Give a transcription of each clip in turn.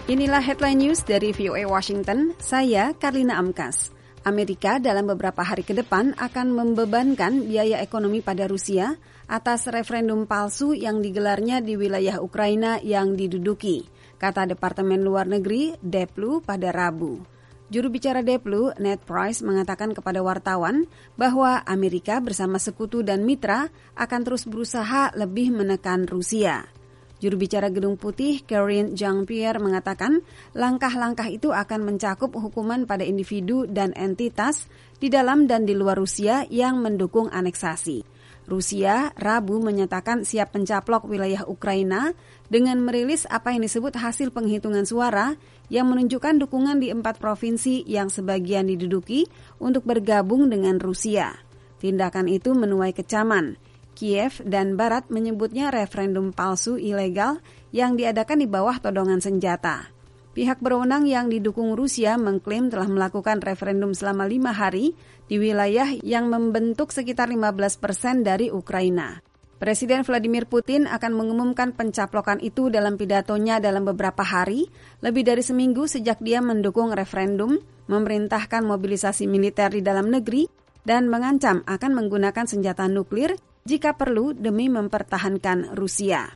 Inilah headline news dari VOA Washington, saya Karlina Amkas. Amerika dalam beberapa hari ke depan akan membebankan biaya ekonomi pada Rusia atas referendum palsu yang digelarnya di wilayah Ukraina yang diduduki, kata Departemen Luar Negeri Deplu pada Rabu. Juru bicara Deplu, Ned Price, mengatakan kepada wartawan bahwa Amerika bersama sekutu dan mitra akan terus berusaha lebih menekan Rusia. Juru bicara Gedung Putih, Karine Jean-Pierre, mengatakan langkah-langkah itu akan mencakup hukuman pada individu dan entitas di dalam dan di luar Rusia yang mendukung aneksasi. Rusia Rabu menyatakan siap mencaplok wilayah Ukraina dengan merilis apa yang disebut hasil penghitungan suara yang menunjukkan dukungan di 4 provinsi yang sebagian diduduki untuk bergabung dengan Rusia. Tindakan itu menuai kecaman. Kiev dan Barat menyebutnya referendum palsu ilegal yang diadakan di bawah todongan senjata. Pihak berwenang yang didukung Rusia mengklaim telah melakukan referendum selama 5 hari di wilayah yang membentuk sekitar 15% dari Ukraina. Presiden Vladimir Putin akan mengumumkan pencaplokan itu dalam pidatonya dalam beberapa hari, lebih dari seminggu sejak dia mendukung referendum, memerintahkan mobilisasi militer di dalam negeri, dan mengancam akan menggunakan senjata nuklir jika perlu demi mempertahankan Rusia.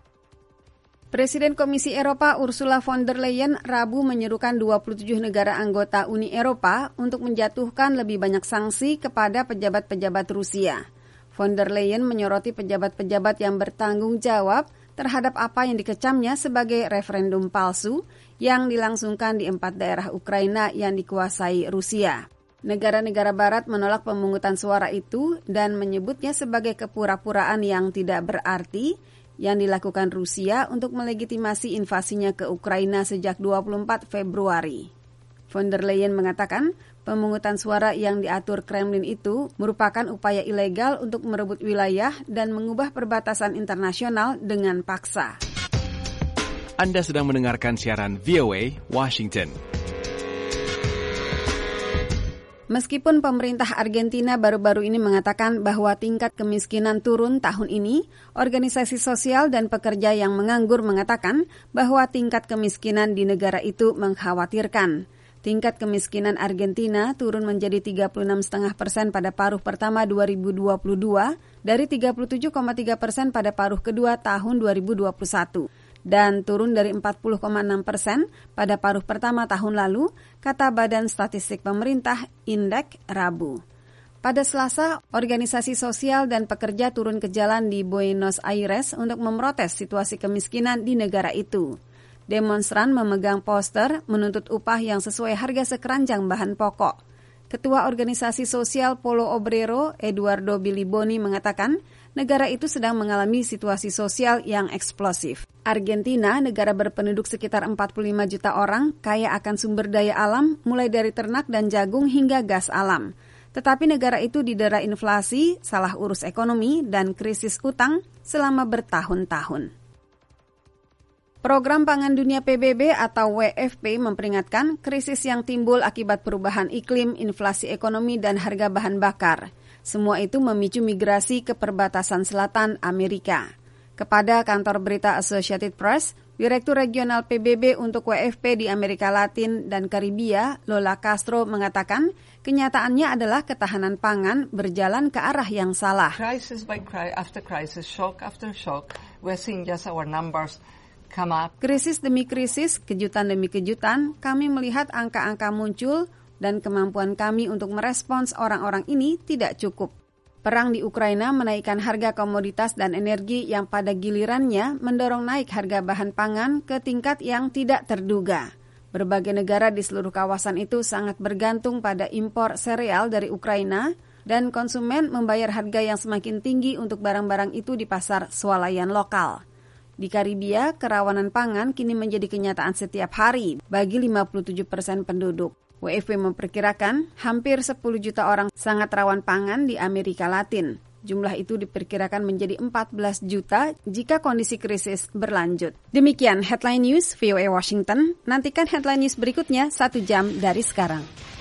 Presiden Komisi Eropa Ursula von der Leyen Rabu menyerukan 27 negara anggota Uni Eropa untuk menjatuhkan lebih banyak sanksi kepada pejabat-pejabat Rusia. Von der Leyen menyoroti pejabat-pejabat yang bertanggung jawab terhadap apa yang dikecamnya sebagai referendum palsu yang dilangsungkan di 4 daerah Ukraina yang dikuasai Rusia. Negara-negara Barat menolak pemungutan suara itu dan menyebutnya sebagai kepura-puraan yang tidak berarti yang dilakukan Rusia untuk melegitimasi invasinya ke Ukraina sejak 24 Februari. Von der Leyen mengatakan pemungutan suara yang diatur Kremlin itu merupakan upaya ilegal untuk merebut wilayah dan mengubah perbatasan internasional dengan paksa. Anda sedang mendengarkan siaran VOA Washington. Meskipun pemerintah Argentina baru-baru ini mengatakan bahwa tingkat kemiskinan turun tahun ini, organisasi sosial dan pekerja yang menganggur mengatakan bahwa tingkat kemiskinan di negara itu mengkhawatirkan. Tingkat kemiskinan Argentina turun menjadi 36,5% pada paruh pertama 2022 dari 37,3% pada paruh kedua tahun 2021. Dan turun dari 40,6% pada paruh pertama tahun lalu, kata Badan Statistik Pemerintah Indek Rabu. Pada Selasa, organisasi sosial dan pekerja turun ke jalan di Buenos Aires untuk memprotes situasi kemiskinan di negara itu. Demonstran memegang poster menuntut upah yang sesuai harga sekeranjang bahan pokok. Ketua organisasi sosial Polo Obrero, Eduardo Biliboni, mengatakan negara itu sedang mengalami situasi sosial yang eksplosif. Argentina, negara berpenduduk sekitar 45 juta orang, kaya akan sumber daya alam, mulai dari ternak dan jagung hingga gas alam. Tetapi negara itu didera inflasi, salah urus ekonomi, dan krisis utang selama bertahun-tahun. Program Pangan Dunia PBB atau WFP memperingatkan krisis yang timbul akibat perubahan iklim, inflasi ekonomi, dan harga bahan bakar. Semua itu memicu migrasi ke perbatasan selatan Amerika. Kepada kantor berita Associated Press, Direktur Regional PBB untuk WFP di Amerika Latin dan Karibia, Lola Castro, mengatakan kenyataannya adalah ketahanan pangan berjalan ke arah yang salah. Crisis by crisis, after crisis, shock after shock, we're seeing just our numbers come up. Krisis demi krisis, kejutan demi kejutan, kami melihat angka-angka muncul dan kemampuan kami untuk merespons orang-orang ini tidak cukup. Perang di Ukraina menaikkan harga komoditas dan energi yang pada gilirannya mendorong naik harga bahan pangan ke tingkat yang tidak terduga. Berbagai negara di seluruh kawasan itu sangat bergantung pada impor sereal dari Ukraina dan konsumen membayar harga yang semakin tinggi untuk barang-barang itu di pasar swalayan lokal. Di Karibia, kerawanan pangan kini menjadi kenyataan setiap hari bagi 57% penduduk. WFP memperkirakan hampir 10 juta orang sangat rawan pangan di Amerika Latin. Jumlah itu diperkirakan menjadi 14 juta jika kondisi krisis berlanjut. Demikian Headline News VOA Washington. Nantikan Headline News berikutnya 1 jam dari sekarang.